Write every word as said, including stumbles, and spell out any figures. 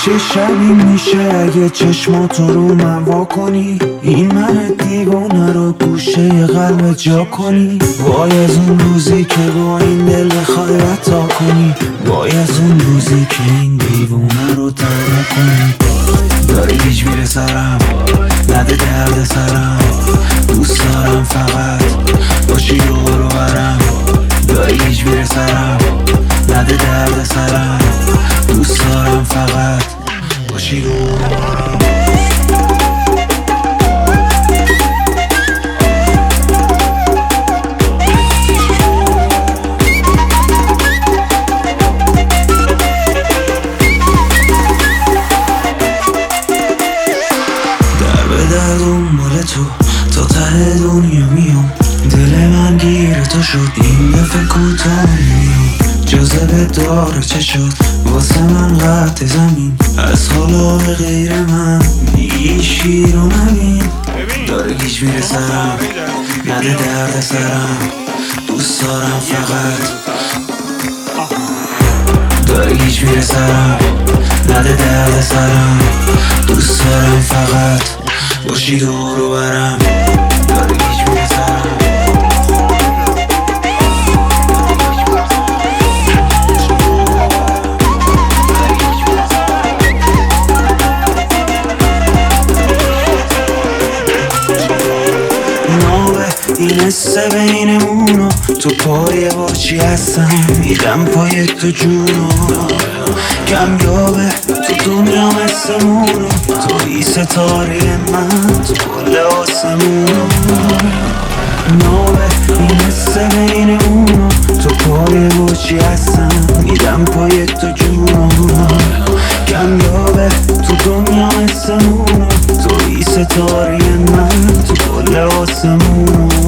چه شبی میشه اگه چشماتو رو من وا کنی؟ این من دیوانه رو گوشه قلب جا کنی. وای از اون روزی که با این دل بخوای رتا کنی، وای از اون روزی که این دیوانه رو ترک کنی. داره گیج میره سرم، نده درد سرم، دوست دارم فقط باشی دور و برم. داره گیج میره سرم، نده درد سرم، دوست دارم فقط باشی دور و برم. در دنبال تو تا ته دنیا میام، دل من گیر تو شد این دفعه کوتاه میام. جاذبه داره چه شد واسه من قطع زمین، از حالا به غیر من میگی شیر و نبین. داره گیج میره سرم، نده درد سرم، دوست دارم فقط. داره گیج میره سرم، نده درد سرم، دوست دارم فقط باشی دور و برم. داره گیج میره سرم. این حسه بینمونو تو پای باشی هستم، میدم پای تو جونو. کمیابه تو دنیا مثمونو، توی ستاره من تو کل آسمونو. نابه این حسه بینمونو تو پای باشی هستم، میدم پای تو جونو. کمیابه تو دنیا مثمونو، توی ستاره من تو کل آسمونو.